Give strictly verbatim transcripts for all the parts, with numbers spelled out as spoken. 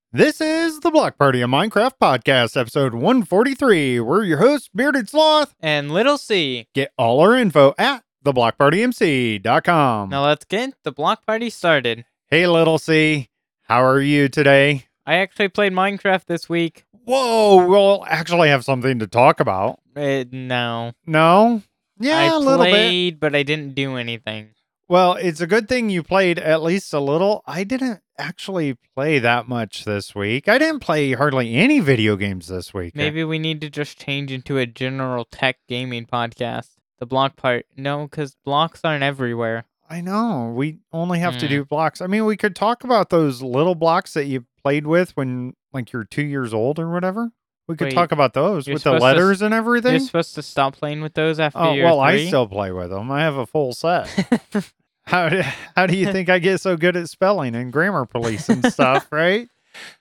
This is the Block Party, a Minecraft podcast, episode one forty-three. We're your hosts, Bearded Sloth, and Little C. Get all our info at the block party m c dot com. Now let's get the block party started. Hey, Little C, how are you today? I actually played Minecraft this week. Whoa, we'll actually have something to talk about. Uh, no. No? Yeah, I a little bit. played, but I didn't do anything. Well, it's a good thing you played at least a little. I didn't actually play that much this week. I didn't play hardly any video games this week. Maybe we need to just change into a general tech gaming podcast. The block part. No, because blocks aren't everywhere. I know. We only have Mm. to do blocks. I mean, we could talk about those little blocks that you played with when, like, you're two years old or whatever. We could Wait, talk about those you're with the supposed to letters and You're everything. supposed to stop playing with those after Oh, year well, I three? still play with them. I have a full set. How do, how do you think I get so good at spelling and grammar police and stuff, right?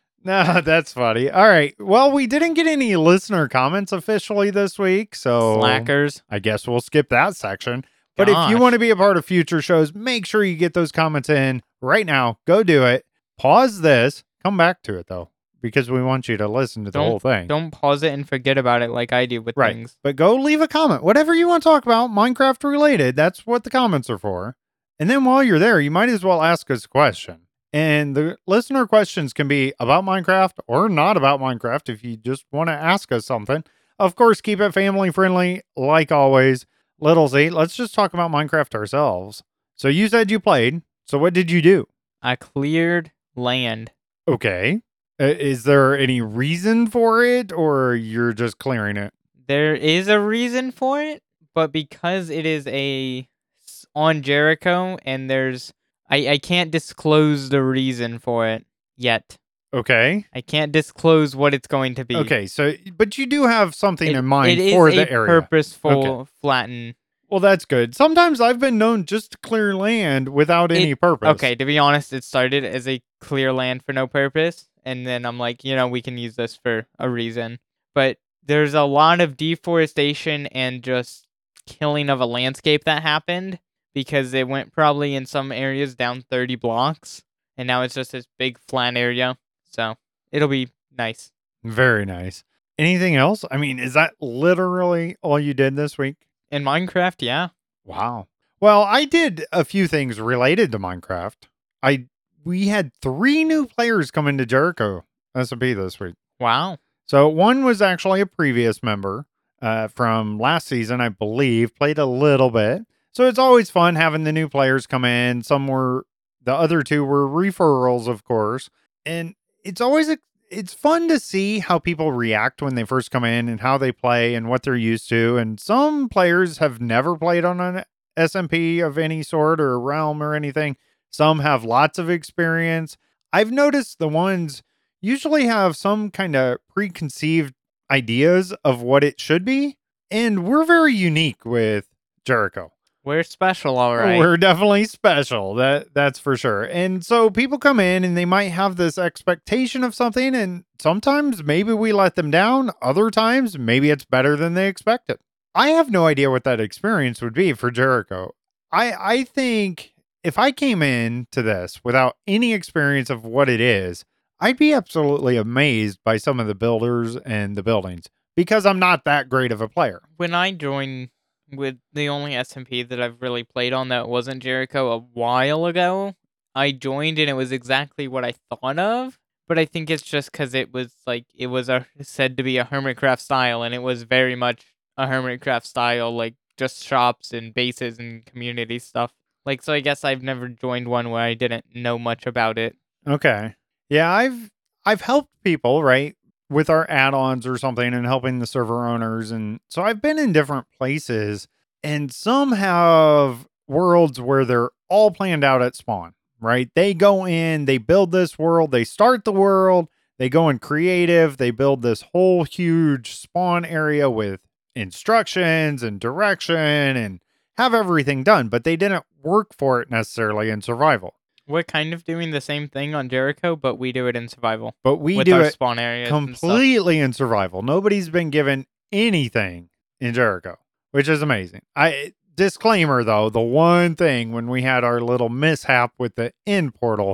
No, that's funny. All right. Well, we didn't get any listener comments officially this week, so Slackers. I guess we'll skip that section. But if you Gosh. want to be a part of future shows, make sure you get those comments in right now. Go do it. Pause this. Come back to it, though, because we want you to listen to the Don't- whole thing. Don't pause it and forget about it like I do with Right. things. But go leave a comment. Whatever you want to talk about, Minecraft related, that's what the comments are for. And then while you're there, you might as well ask us a question. And the listener questions can be about Minecraft or not about Minecraft if you just want to ask us something. Of course, keep it family friendly, like always. Little Z, let's just talk about Minecraft ourselves. So you said you played. So what did you do? I cleared land. Okay. Uh, is there any reason for it, or you're just clearing it? There is a reason for it, but because it is a s- on Jericho and there's I, I can't disclose the reason for it yet. Okay. I can't disclose what it's going to be. Okay. So, but you do have something It, in mind it is for a the area. purposeful Okay. flatten. Well, that's good. Sometimes I've been known just to clear land without any It- purpose. Okay, to be honest, it started as a clear land for no purpose, and then I'm like, you know, we can use this for a reason. But there's a lot of deforestation and just killing of a landscape that happened because it went probably in some areas down thirty blocks, and now it's just this big flat area. So it'll be nice. Very nice. Anything else? I mean, is that literally all you did this week? In Minecraft, yeah. Wow. Well, I did a few things related to Minecraft. I we had three new players come into Jericho S M P this week. Wow. So one was actually a previous member uh, from last season, I believe, played a little bit. So it's always fun having the new players come in. Some were, the other two were referrals, of course. And it's always, a, it's fun to see how people react when they first come in and how they play and what they're used to. And some players have never played on an S M P of any sort or realm or anything. Some have lots of experience. I've noticed the ones usually have some kind of preconceived ideas of what it should be. And we're very unique with Jericho. We're special, all right. We're definitely special. That that's for sure. And so people come in and they might have this expectation of something, and sometimes maybe we let them down. Other times maybe it's better than they expected. I have no idea what that experience would be for Jericho. I I think if I came in to this without any experience of what it is, I'd be absolutely amazed by some of the builders and the buildings because I'm not that great of a player. When I joined with the only S M P that I've really played on that wasn't Jericho a while ago, I joined and it was exactly what I thought of. But I think it's just because it was like, it was a, said to be a Hermitcraft style, and it was very much a Hermitcraft style, like just shops and bases and community stuff. Like, so I guess I've never joined one where I didn't know much about it. Okay. Yeah, I've I've helped people, right, with our add-ons or something and helping the server owners, and so I've been in different places, and some have worlds where they're all planned out at spawn, right? They go in, they build this world, they start the world, they go in creative, they build this whole huge spawn area with instructions and direction and have everything done, but they didn't work for it necessarily in survival. We're kind of doing the same thing on Jericho, but we do it in survival. But we with do our it spawn areas and stuff. completely in survival. Nobody's been given anything in Jericho, which is amazing. I disclaimer though, the one thing when we had our little mishap with the end portal,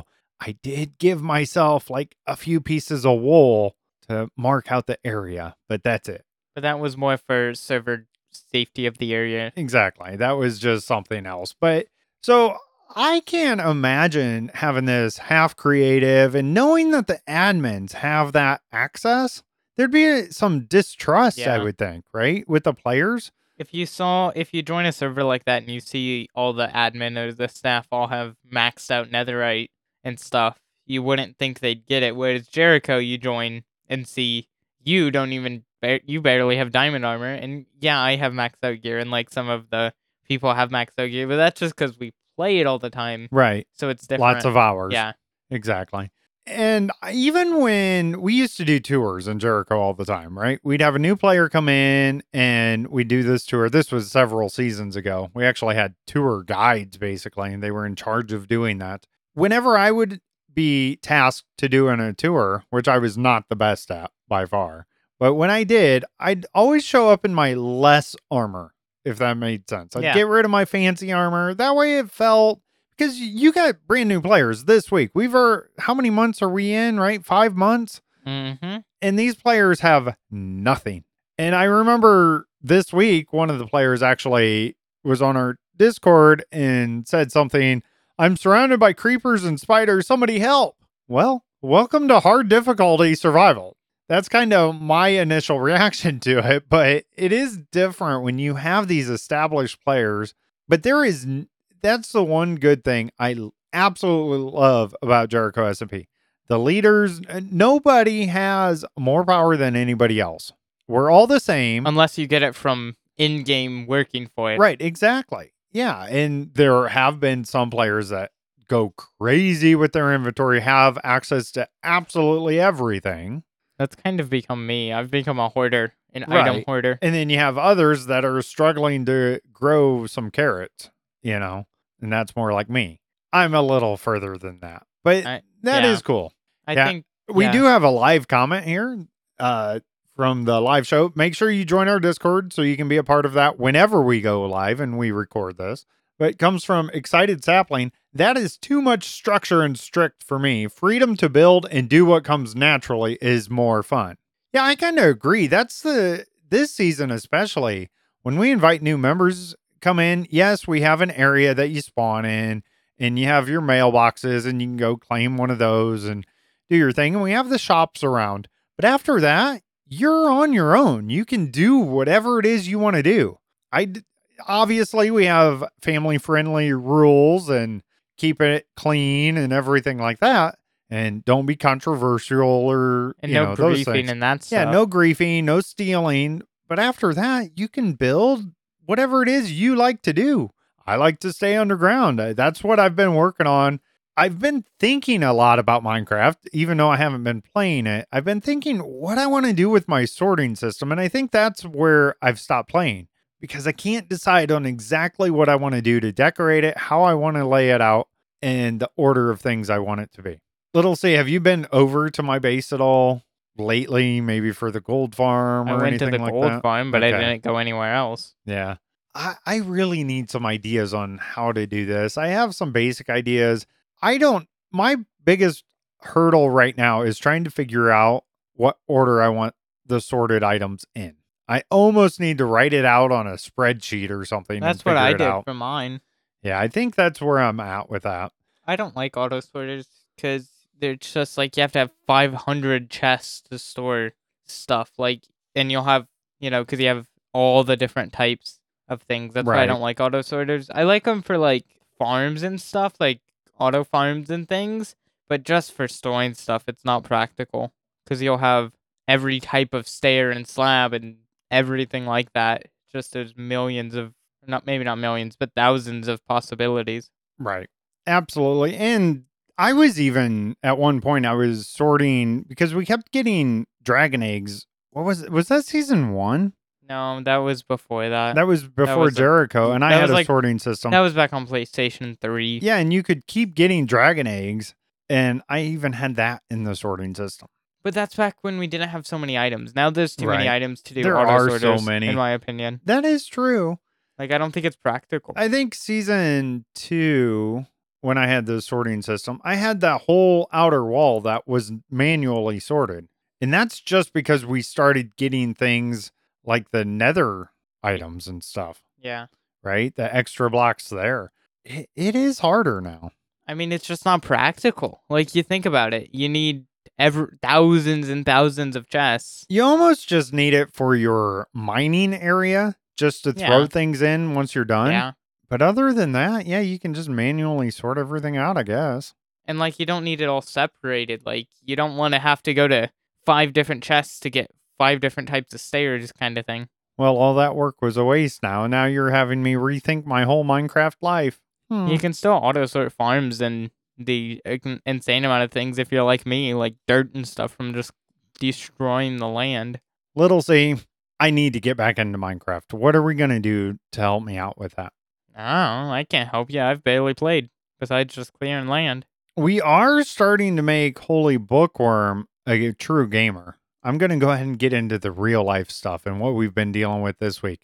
I did give myself like a few pieces of wool to mark out the area, but that's it. But that was more for server safety of the area. Exactly. That was just something else. But so I can't imagine having this half creative and knowing that the admins have that access. There'd be some distrust, I Yeah. would think, right? With the players. If you saw, if you join a server like that and you see all the admin or the staff all have maxed out netherite and stuff, you wouldn't think they'd get it. Whereas Jericho, you join and see you don't even, ba- you barely have diamond armor. And yeah, I have maxed out gear and like some of the people have maxed out gear, but that's just because we play it all the time. Right. So it's different. Lots of hours. Yeah. Exactly. And even when we used to do tours in Jericho all the time, right? We'd have a new player come in and we'd do this tour. This was several seasons ago. We actually had tour guides basically, and they were in charge of doing that. Whenever I would be tasked to doing a tour, which I was not the best at by far, but when I did, I'd always show up in my less armor, if that made sense. I'd Yeah. get rid of my fancy armor. That way it felt, because you got brand new players this week. We've are how many months are we in, right? Five months. Mm-hmm. And these players have nothing. And I remember this week, one of the players actually was on our Discord and said something, I'm surrounded by creepers and spiders. Somebody help. Well, welcome to hard difficulty survival. That's kind of my initial reaction to it, but it is different when you have these established players. But there is, that's the one good thing I absolutely love about Jericho S M P. The leaders, nobody has more power than anybody else. We're all the same. Unless you get it from in-game working for it. Right, exactly. Yeah, and there have been some players that go crazy with their inventory, have access to absolutely everything. That's kind of become me. I've become a hoarder, an Right. item hoarder. And then you have others that are struggling to grow some carrots, you know, and that's more like me. I'm a little further than that, but I- that is yeah. cool. I Yeah. think We yeah. do have a live comment here uh, from the live show. Make sure you join our Discord so you can be a part of that whenever we go live and we record this. But it comes from Excited Sapling. That is too much structure and strict for me. Freedom to build and do what comes naturally is more fun. Yeah, I kind of agree. That's the, this season especially, when we invite new members come in, yes, we have an area that you spawn in and you have your mailboxes and you can go claim one of those and do your thing. And we have the shops around. But after that, you're on your own. You can do whatever it is you want to do. I d- obviously we have family friendly rules and keep it clean and everything like that. And don't be controversial or and you no know those griefing things. and that stuff. Yeah, no griefing, no stealing. But after that, you can build whatever it is you like to do. I like to stay underground. Uh, That's what I've been working on. I've been thinking a lot about Minecraft, even though I haven't been playing it. I've been thinking what I want to do with my sorting system. And I think that's where I've stopped playing because I can't decide on exactly what I want to do to decorate it, how I want to lay it out, and the order of things I want it to be. Little C, have you been over to my base at all lately? Maybe for the gold farm I or went to anything the like gold that? farm, but I Okay. didn't go anywhere else. Yeah. I, I really need some ideas on how to do this. I have some basic ideas. I don't, my biggest hurdle right now is trying to figure out what order I want the sorted items in. I almost need to write it out on a spreadsheet or something. That's and what figure I it did out. for mine. Yeah, I think that's where I'm at with that. I don't like auto sorters because they're just like you have to have five hundred chests to store stuff. Like, and you'll have, you know, because you have all the different types of things. That's why I Right. don't like auto sorters. I like them for like farms and stuff, like auto farms and things, but just for storing stuff, it's not practical because you'll have every type of stair and slab and everything like that. Just there's millions of, not maybe not millions, but thousands of possibilities. Right. Absolutely. And I was even at one point I was sorting because we kept getting dragon eggs. What was it? Was that season one? No, that was before that. That was before was a- Jericho, and I that had was a like- sorting system. That was back on PlayStation three. Yeah, and you could keep getting dragon eggs, and I even had that in the sorting system. But that's back when we didn't have so many items. Now there's too many Right. items to do There auto are so sorters, many. in my opinion. That is true. Like, I don't think it's practical. I think season two when I had the sorting system, I had that whole outer wall that was manually sorted. And that's just because we started getting things like the nether items and stuff, Yeah. right? The extra blocks there. It, it is harder now. I mean, it's just not practical. Like, you think about it. You need ever thousands and thousands of chests. You almost just need it for your mining area just to throw Yeah. things in once you're done. Yeah. But other than that, yeah, you can just manually sort everything out, I guess. And, like, you don't need it all separated. Like, you don't want to have to go to five different chests to get five different types of stairs kind of thing. Well, all that work was a waste now. Now you're having me rethink my whole Minecraft life. Hmm. You can still auto sort farms and the uh, con- insane amount of things if you're like me, like dirt and stuff from just destroying the land. Little C, I need to get back into Minecraft. What are we going to do to help me out with that? Oh, I can't help you. I've barely played besides just clearing land. We are starting to make Holy Bookworm a true gamer. I'm going to go ahead and get into the real life stuff and what we've been dealing with this week.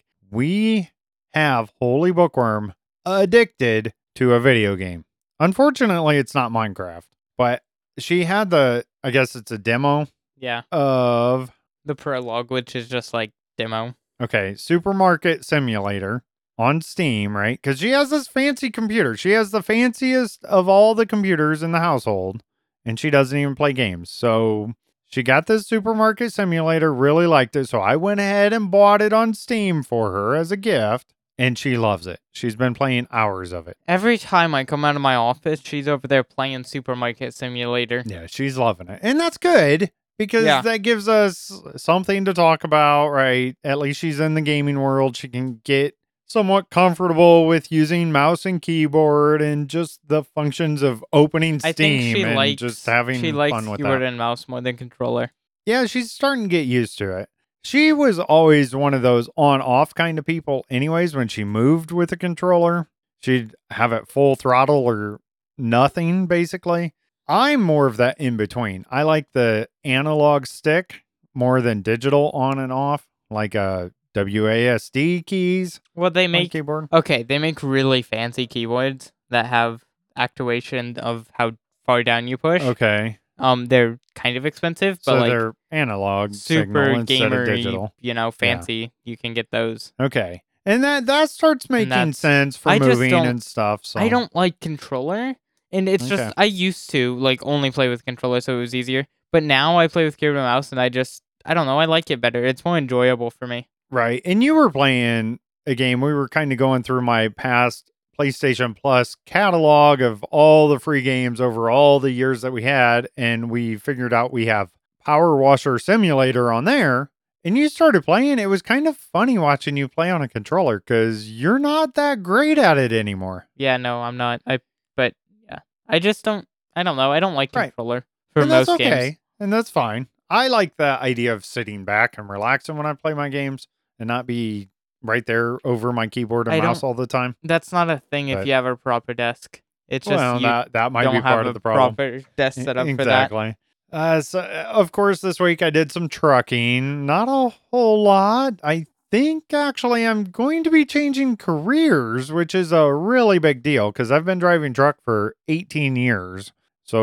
We have Holy Bookworm addicted to a video game. Unfortunately, it's not Minecraft, but she had the, I guess it's a demo Yeah, of, the prologue, which is just like demo. okay, Supermarket Simulator on Steam, right? Because she has this fancy computer. She has the fanciest of all the computers in the household, and she doesn't even play games. So she got this Supermarket Simulator, really liked it. So I went ahead and bought it on Steam for her as a gift, and she loves it. She's been playing hours of it. Every time I come out of my office, she's over there playing Supermarket Simulator. Yeah, she's loving it. And that's good because Yeah. that gives us something to talk about, right? At least she's in the gaming world. She can get somewhat comfortable with using mouse and keyboard and just the functions of opening Steam I think she and likes just having she likes fun with keyboard that. and mouse more than controller. Yeah, she's starting to get used to it. She was always one of those on-off kind of people anyways. When she moved with a controller, she'd have it full throttle or nothing, basically. I'm more of that in between. I like the analog stick more than digital on and off, like a W A S D keys Well, they on make keyboard. okay. They make really fancy keyboards that have activation of how far down you push. Okay. Um, they're kind of expensive, but So like they're analog super signal instead of gamer, digital. you know, fancy. You can get those. Okay. And that that starts making that's- sense for I just moving don't- and stuff. So I don't like controller, and it's Okay. just I used to like only play with controller, so it was easier. But now I play with keyboard and mouse, and I just I don't know. I like it better. It's more enjoyable for me. Right. And you were playing a game. We were kind of going through my past PlayStation Plus catalog of all the free games over all the years that we had. And we figured out we have Power Washer Simulator on there. And you started playing. It was kind of funny watching you play on a controller because you're not that great at it anymore. Yeah, no, I'm not. I but yeah, I just don't. I don't know. I don't like Right. controller for And most that's okay. games. And that's fine. I like the idea of sitting back and relaxing when I play my games and not be right there over my keyboard and I mouse don't- all the time. That's not a thing if But- you have a proper desk. It's just Well, you that that might don't be have part a of the problem. proper desk E- set up for that. exactly. Uh, so, uh, of course, this week I did some trucking. Not a whole lot. I think actually I'm going to be changing careers, which is a really big deal because I've been driving truck for eighteen years.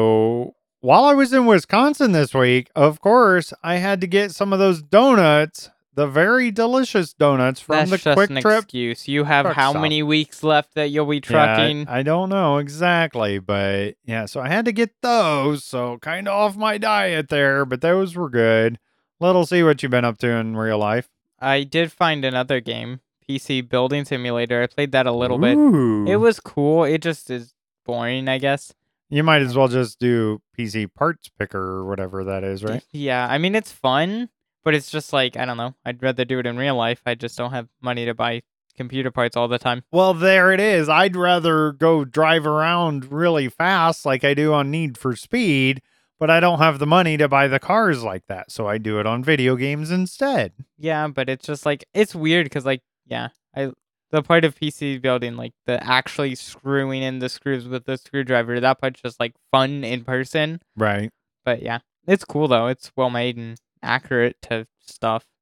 So while I was in Wisconsin this week, of course, I had to get some of those donuts, the very delicious donuts from That's the just Quick an Trip. excuse. You have truck how stop. many weeks left that you'll be trucking? Yeah, I, I don't know exactly, but yeah, so I had to get those. So kind of off my diet there, but those were good. Little see what you've been up to in real life. I did find another game, P C Building Simulator. I played that a little bit. Ooh. It was cool. It just is boring, I guess. You might as well just do P C Parts Picker or whatever that is, right? Yeah, I mean it's fun, but it's just like I don't know. I'd rather do it in real life. I just don't have money to buy computer parts all the time. Well, there it is. I'd rather go drive around really fast like I do on Need for Speed, but I don't have the money to buy the cars like that. So I do it on video games instead. Yeah, but it's just like it's weird because like yeah, I the part of P C building like the actually screwing in the screws with the screwdriver. That part's just like fun in person. Right. But yeah, it's cool though. It's well made and accurate to stuff.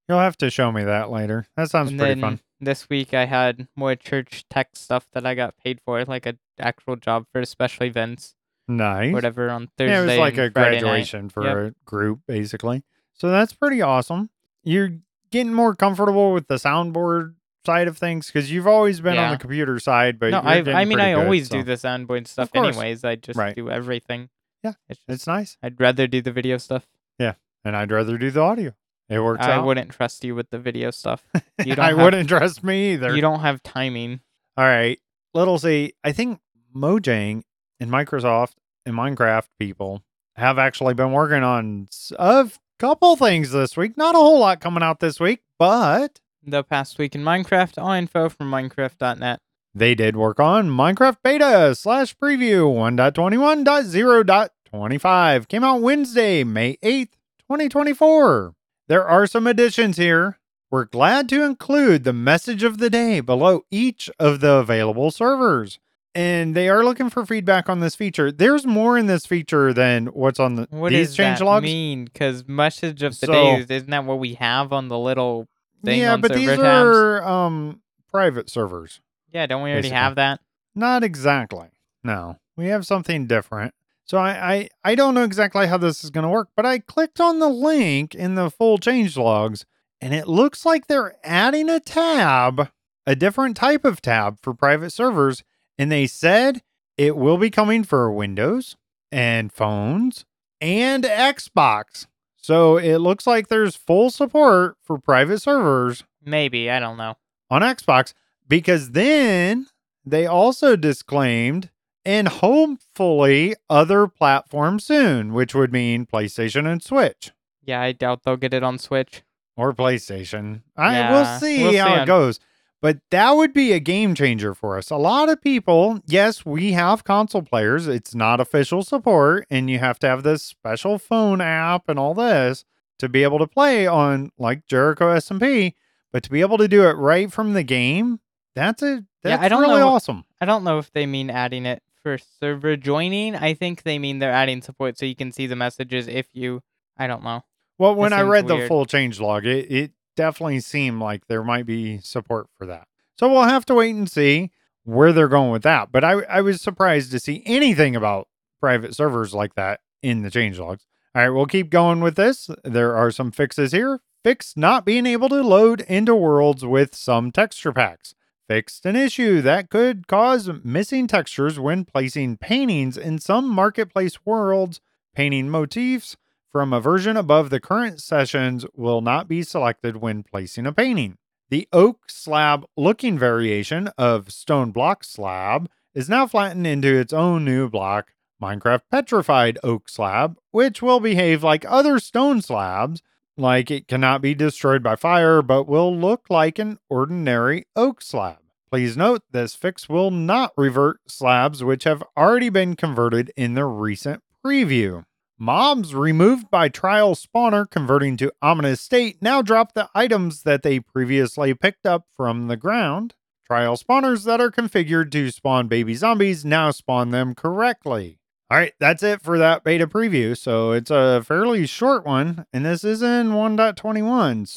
You'll have to show me that later. That sounds And pretty then fun. this week I had more church tech stuff that I got paid for, like a actual job for special events, Nice. whatever, on Yeah, it was Thursday like and a Friday night. graduation Yep. for a group, basically. So that's pretty awesome. You're getting more comfortable with the soundboard side of things because you've always been on the Yeah. computer side, but No, you're I I getting mean pretty I good. always do So, the soundboard stuff of course. anyways. I just Right. do everything. Yeah. It's It's just nice. I'd rather do the video stuff. Yeah. And I'd rather do the audio. It works I out. wouldn't trust you with the video stuff. You I don't have wouldn't trust me either. you don't have timing. All right. Little C, I think Mojang and Microsoft and Minecraft people have actually been working on s- a couple things this week. Not a whole lot coming out this week, but The past week in Minecraft, all info from Minecraft dot net. they did work on Minecraft Beta slash Preview one point twenty-one point zero point twenty-five. Came out Wednesday, May eighth, twenty twenty-four. There are some additions here. We're glad to include the message of the day below each of the available servers. And they are looking for feedback on this feature. There's more in this feature than what's on the, What these does change that logs. mean? Because message of the So- day is, isn't that what we have on the little thing Yeah, on but these server tabs? are um, private servers. Yeah, don't we already basically. have that? Not exactly. No, we have something different. So I, I, I don't know exactly how this is going to work, but I clicked on the link in the full change logs, and it looks like they're adding a tab, a different type of tab for private servers, and they said it will be coming for Windows and phones and Xbox. So it looks like there's full support for private servers Maybe, I don't know. on Xbox, because then they also disclaimed and hopefully other platforms soon, which would mean PlayStation and Switch Yeah, I doubt they'll get it on Switch. or PlayStation. I Yeah, will see we'll how see it on- goes. But that would be a game changer for us. A lot of people, yes, we have console players. It's not official support, and you have to have this special phone app and all this to be able to play on like Jericho S M P. But to be able to do it right from the game, that's a that's I don't really know- awesome. I don't know if they mean adding it for server joining. I think they mean they're adding support so you can see the messages if you. I don't know. Well, when I seems read the weird. full change log, it, it definitely seemed like there might be support for that. So we'll have to wait and see where they're going with that. But I, I was surprised to see anything about private servers like that in the change logs. All right, we'll keep going with this. There are some fixes here. Fix not being able to load into worlds with some texture packs. Fixed an issue that could cause missing textures when placing paintings in some marketplace worlds. Painting motifs from a version above the current sessions will not be selected when placing a painting. The oak slab looking variation of stone block slab is now flattened into its own new block, Minecraft Petrified Oak Slab, which will behave like other stone slabs, like it cannot be destroyed by fire, but will look like an ordinary oak slab. Please note this fix will not revert slabs which have already been converted in the recent preview. Mobs removed by trial spawner converting to ominous state now drop the items that they previously picked up from the ground. Trial spawners that are configured to spawn baby zombies now spawn them correctly. All right, that's it for that beta preview. So it's a fairly short one, and this is in one point twenty-one.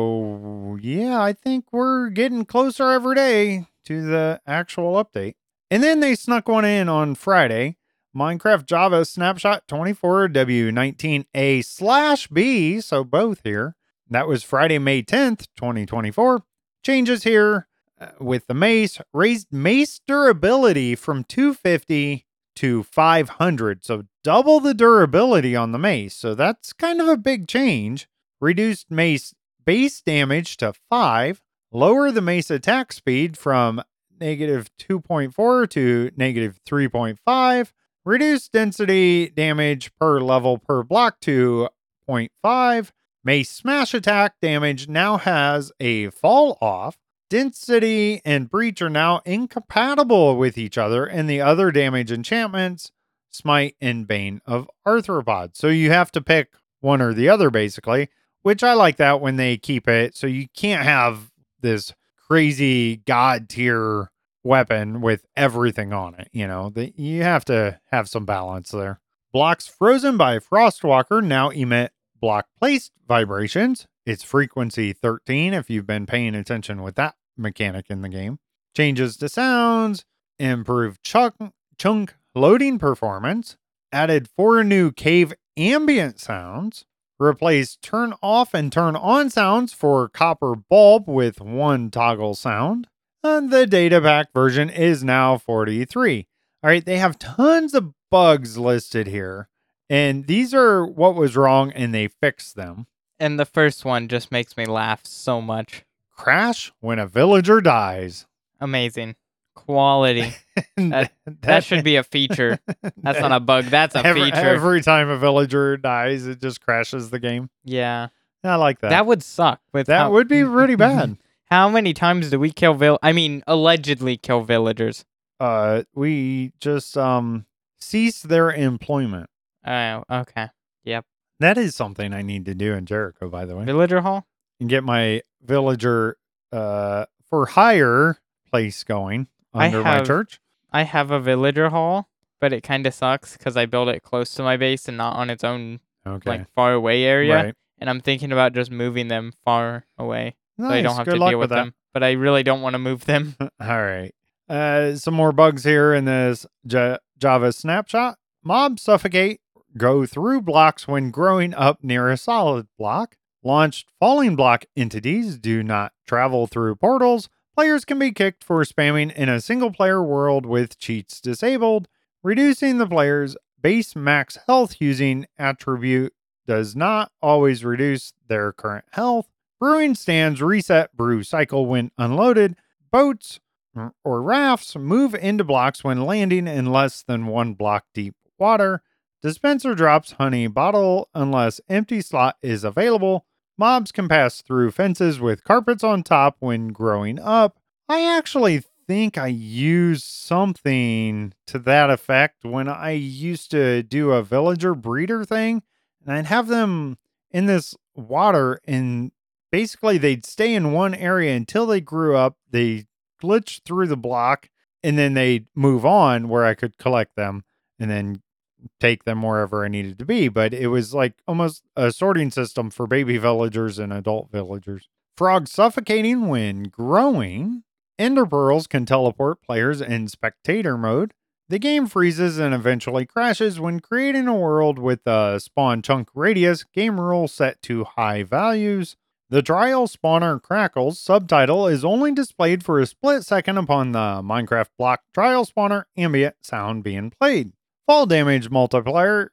So yeah, I think we're getting closer every day to the actual update. And then they snuck one in on Friday. Minecraft Java Snapshot twenty-four W nineteen A slash B, so both here. That was Friday, May tenth, twenty twenty-four. Changes here uh, with the mace. Raised mace durability from two fifty to five hundred, so double the durability on the mace. So that's kind of a big change. Reduced mace base damage to five. Lower the mace attack speed from negative two point four to negative three point five. Reduce density damage per level per block to zero point five. Mace smash attack damage now has a fall off. Density and breach are now incompatible with each other, and the other damage enchantments, Smite and Bane of Arthropods. So you have to pick one or the other, basically, which I like that when they keep it. So you can't have this crazy god tier weapon with everything on it. You know, the, you have to have some balance there. Blocks frozen by Frostwalker now emit block placed vibrations. It's frequency thirteen if you've been paying attention with that mechanic in the game. Changes to sounds, improved chunk, chunk loading performance, added four new cave ambient sounds, replaced turn off and turn on sounds for copper bulb with one toggle sound. And the data pack version is now forty-three. All right, they have tons of bugs listed here. And these are what was wrong and they fixed them. And the first one just makes me laugh so much. Crash when a villager dies. Amazing. Quality. That, that, that should be a feature. That's not a bug. That's a every, feature. Every time a villager dies, it just crashes the game. Yeah. I like that. That would suck. With that how, would be really bad. How many times do we kill vill? I mean, allegedly kill villagers? Uh, we just um cease their employment. Oh, okay. Yep. That is something I need to do in Jericho, by the way. Villager hall? And get my villager uh for hire place going under have, my church. I have a villager hall, but it kind of sucks because I built it close to my base and not on its own Okay. like far away area. Right. And I'm thinking about just moving them far away. Nice. So I don't have Good to luck deal with with that. them. But I really don't want to move them. All right. Uh, some more bugs here in this J- Java snapshot. Mobs suffocate, go through blocks when growing up near a solid block. Launched falling block entities do not travel through portals. Players can be kicked for spamming in a single player world with cheats disabled. Reducing the player's base max health using attribute does not always reduce their current health. Brewing stands reset brew cycle when unloaded. Boats or rafts move into blocks when landing in less than one block deep water. Dispenser drops honey bottle unless empty slot is available. Mobs can pass through fences with carpets on top when growing up. I actually think I used something to that effect when I used to do a villager breeder thing, and I'd have them in this water, and basically they'd stay in one area until they grew up. They glitch through the block, and then they'd move on where I could collect them and then take them wherever I needed to be. But it was like almost a sorting system for baby villagers and adult villagers. Frogs suffocating when growing. Ender pearls can teleport players in spectator mode. The game freezes and eventually crashes when creating a world with a spawn chunk radius, game rule set to high values. The trial spawner crackles subtitle is only displayed for a split second upon the Minecraft block trial spawner ambient sound being played. Fall damage multiplier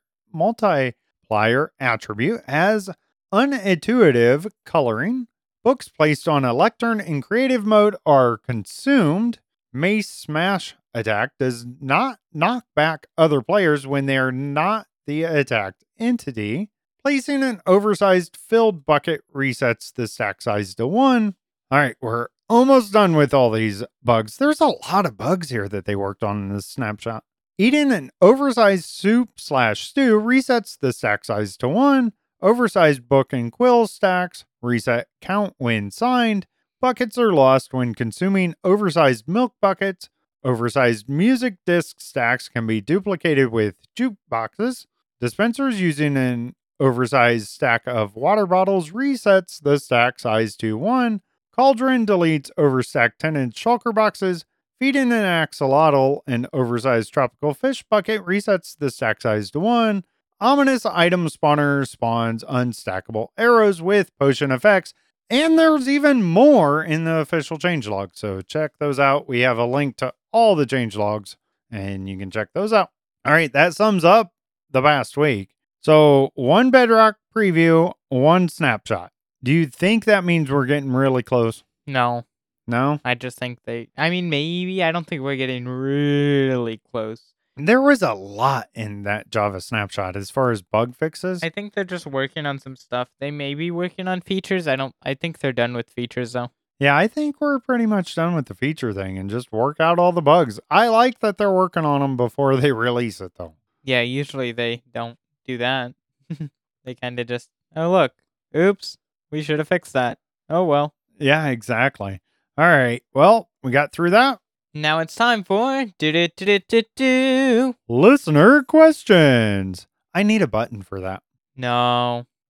multiplier attribute has unintuitive coloring. Books placed on a lectern in creative mode are consumed. Mace smash attack does not knock back other players when they are not the attacked entity. Placing an oversized filled bucket resets the stack size to one. All right, we're almost done with all these bugs. There's a lot of bugs here that they worked on in this snapshot. Eating an oversized soup slash stew resets the stack size to one. Oversized book and quill stacks reset count when signed. Buckets are lost when consuming oversized milk buckets. Oversized music disc stacks can be duplicated with jukeboxes. Dispensers using an oversized stack of water bottles resets the stack size to one. Cauldron deletes overstacked ten inch shulker boxes. Feeding an axolotl an oversized tropical fish bucket resets the stack size to one. Ominous item spawner spawns unstackable arrows with potion effects. And there's even more in the official changelog. So check those out. We have a link to all the changelogs and you can check those out. All right, that sums up the past week. So one Bedrock preview, one snapshot. Do you think that means we're getting really close? No. No? I just think they, I mean, maybe. I don't think we're getting really close. There was a lot in that Java snapshot as far as bug fixes. I think they're just working on some stuff. They may be working on features. I don't, I think they're done with features though. Yeah, I think we're pretty much done with the feature thing and just work out all the bugs. I like that they're working on them before they release it though. Yeah, usually they don't do that. They kind of just, oh, look, oops, we should have fixed that. Oh, well. Yeah, exactly. All right. Well, we got through that. Now it's time for do do do do do Listener questions. I need a button for that. No.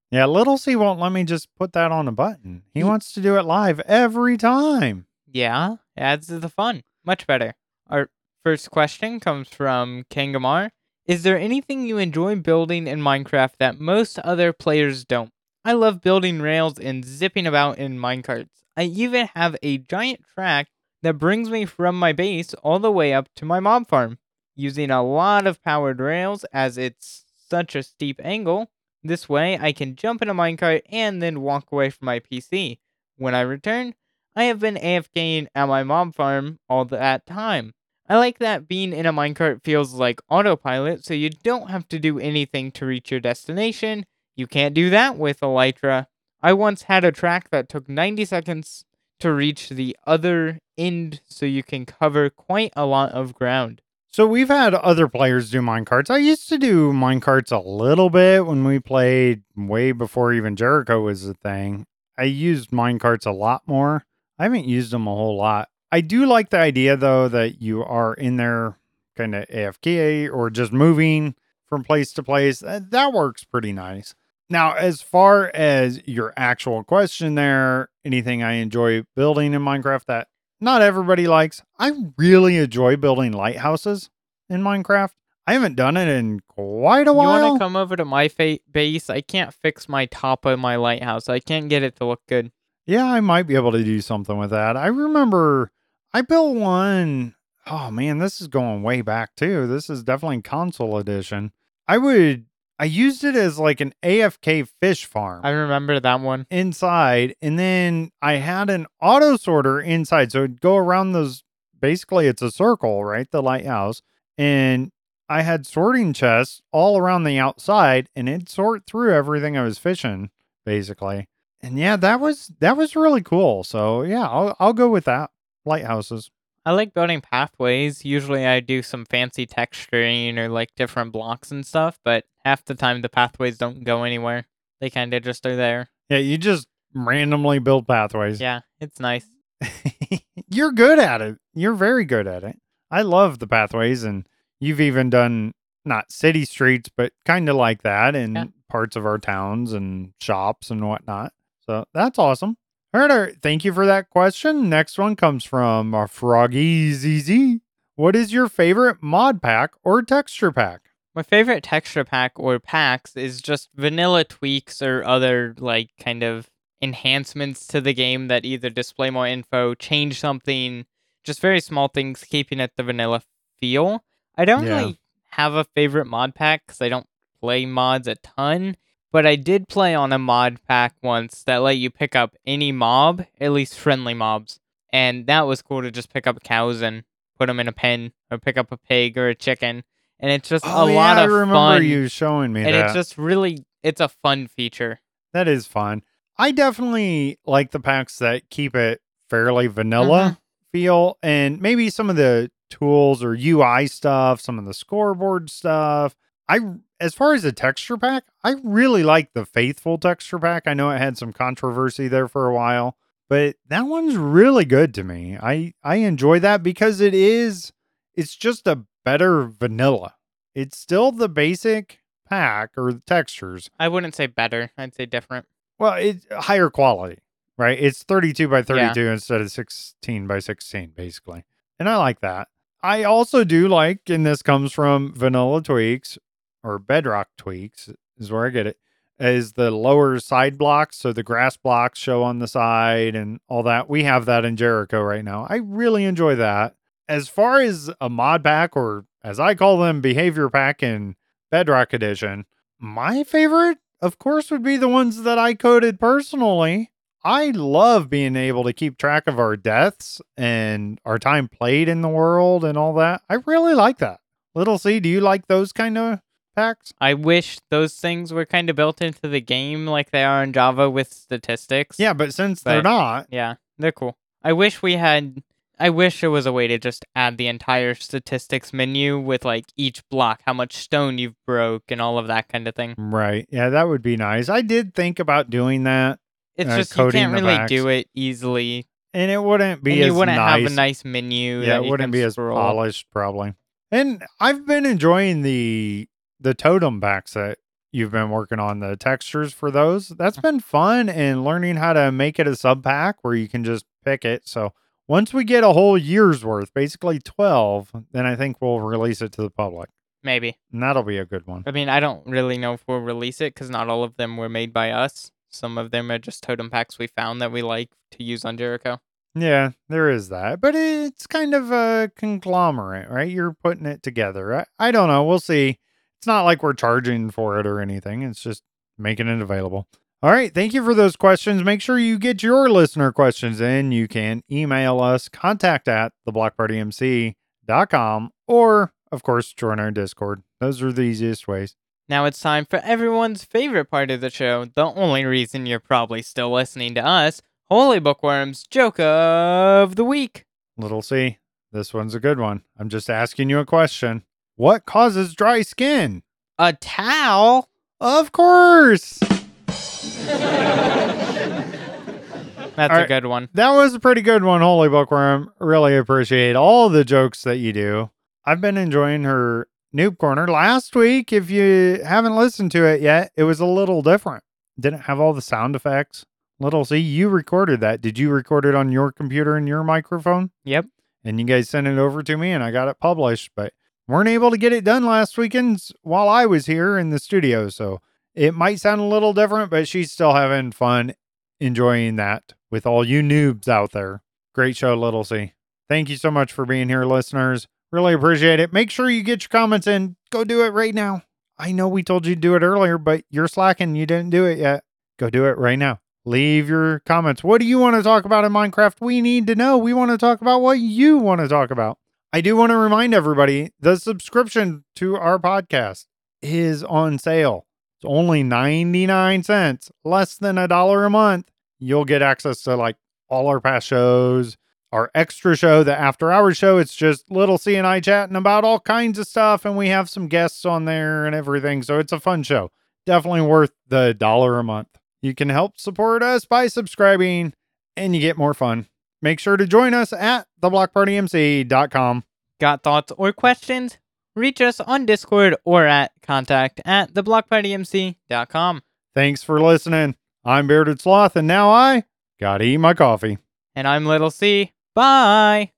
Yeah, Little C won't let me just put that on a button. He Ye- wants to do it live every time. Yeah, adds to the fun. Much better. Our first question comes from Kangamar. Is there anything you enjoy building in Minecraft that most other players don't? I love building rails and zipping about in minecarts. I even have a giant track that brings me from my base all the way up to my mob farm. Using a lot of powered rails as it's such a steep angle, this way I can jump in a minecart and then walk away from my P C. When I return, I have been AFKing at my mob farm all that time. I like that being in a minecart feels like autopilot, so you don't have to do anything to reach your destination. You can't do that with Elytra. I once had a track that took ninety seconds to reach the other end, so you can cover quite a lot of ground. So we've had other players do minecarts. I used to do minecarts a little bit when we played way before even Jericho was a thing. I used minecarts a lot more. I haven't used them a whole lot. I do like the idea though that you are in there kind of A F K or just moving from place to place. That, that works pretty nice. Now, as far as your actual question there, anything I enjoy building in Minecraft that not everybody likes. I really enjoy building lighthouses in Minecraft. I haven't done it in quite a You want to while. come over to my fa- base? I can't fix my top of my lighthouse. I can't get it to look good. Yeah, I might be able to do something with that. I remember I built one. Oh man, this is going way back too. This is definitely console edition. I would I used it as like an A F K fish farm I remember that one. inside, and then I had an auto sorter inside, so it'd go around those. Basically, it's a circle, right? The lighthouse, and I had sorting chests all around the outside, and it'd sort through everything I was fishing, basically. And yeah, that was that was really cool. So yeah, I'll I'll go with that. Lighthouses. I like building pathways. Usually I do some fancy texturing or like different blocks and stuff, but half the time the pathways don't go anywhere. They kind of just are there. Yeah, you just randomly build pathways. Yeah, it's nice. You're good at it. You're very good at it. I love the pathways, and you've even done not city streets, but kind of like that Yeah. in parts of our towns and shops and whatnot. So that's awesome. All right, all right. Thank you for that question. Next one comes from uh, Froggy Z Z. What is your favorite mod pack or texture pack? My favorite texture pack or packs is just vanilla tweaks or other like kind of enhancements to the game that either display more info, change something, just very small things, keeping it the vanilla feel. I don't Yeah. really have a favorite mod pack because I don't play mods a ton, but I did play on a mod pack once that let you pick up any mob, at least friendly mobs. And that was cool to just pick up cows and put them in a pen or pick up a pig or a chicken, and it's just a Oh, yeah. lot I of remember fun, you showing me and that. it's just really it's a fun feature. That is fun. I definitely like the packs that keep it fairly vanilla feel, and maybe some of the tools or U I stuff, some of the scoreboard stuff. I as far as the texture pack, I really like the Faithful texture pack. I know it had some controversy there for a while, but that one's really good to me. I I enjoy that because it is it's just a better vanilla. It's still the basic pack or the textures. I wouldn't say better, I'd say different. Well, it's higher quality, right? It's thirty-two by Yeah. thirty-two instead of sixteen by sixteen, basically. And I like that. I also do like, and this comes from Vanilla Tweaks or Bedrock Tweaks, is where I get it, is the lower side blocks. So the grass blocks show on the side and all that. We have that in Jericho right now. I really enjoy that. As far as a mod pack, or as I call them, behavior pack in Bedrock Edition, my favorite, of course, would be the ones that I coded personally. I love being able to keep track of our deaths and our time played in the world and all that. I really like that. Little C, do you like those kind of packs? I wish those things were kind of built into the game like they are in Java with statistics. Yeah, but since they're But- not, Yeah, they're cool. I wish we had I wish there was a way to just add the entire statistics menu with like each block, how much stone you've broke and all of that kind of thing. right. Yeah, that would be nice. I did think about doing that, It's Uh, just you coding can't the really backs. do it easily, and it wouldn't be and as you wouldn't nice. have a nice menu. Yeah, that it you wouldn't can be as scroll. polished, probably. And I've been enjoying the the totem backs that you've been working on the textures for those. That's been fun, and learning how to make it a sub pack where you can just pick it. So once we get a whole year's worth, basically twelve, then I think we'll release it to the public. Maybe. And that'll be a good one. I mean, I don't really know if we'll release it because not all of them were made by us. Some of them are just totem packs we found that we like to use on Jericho. Yeah, there is that. But it's kind of a conglomerate, right? You're putting it together. I, I don't know. We'll see. It's not like we're charging for it or anything. It's just making it available. All right. Thank you for those questions. Make sure you get your listener questions in. You can email us, contact at the block party m c dot com, or, of course, join our Discord. Those are the easiest ways. Now it's time for everyone's favorite part of the show, the only reason you're probably still listening to us, Holy Bookworm's Joke of the Week. Little C, this one's a good one. I'm just asking you a question. What causes dry skin? A towel? Of course! That's All a right. good one. That was a pretty good one, Holy Bookworm. Really appreciate all the jokes that you do. I've been enjoying her Noob Corner. Last week, if you haven't listened to it yet, it was a little different. Didn't have all the sound effects. Little C, you recorded that. Did you record it on your computer and your microphone? Yep. And you guys sent it over to me and I got it published, but weren't able to get it done last weekend while I was here in the studio. So it might sound a little different, but she's still having fun enjoying that with all you noobs out there. Great show, Little C. Thank you so much for being here, listeners. Really appreciate it. Make sure you get your comments in. Go do it right now. I know we told you to do it earlier, but you're slacking. You didn't do it yet. Go do it right now. Leave your comments. What do you want to talk about in Minecraft? We need to know. We want to talk about what you want to talk about. I do want to remind everybody, the subscription to our podcast is on sale. It's only ninety-nine cents, less than a dollar a month. You'll get access to like all our past shows, our extra show, the after hours show. It's just Little C and I chatting about all kinds of stuff, and we have some guests on there and everything. So it's a fun show. Definitely worth the dollar a month. You can help support us by subscribing, and you get more fun. Make sure to join us at the block party m c dot com. Got thoughts or questions? Reach us on Discord or at contact at the block party m c dot com. Thanks for listening. I'm Bearded Sloth, and now I gotta eat my coffee. And I'm Little C. Bye!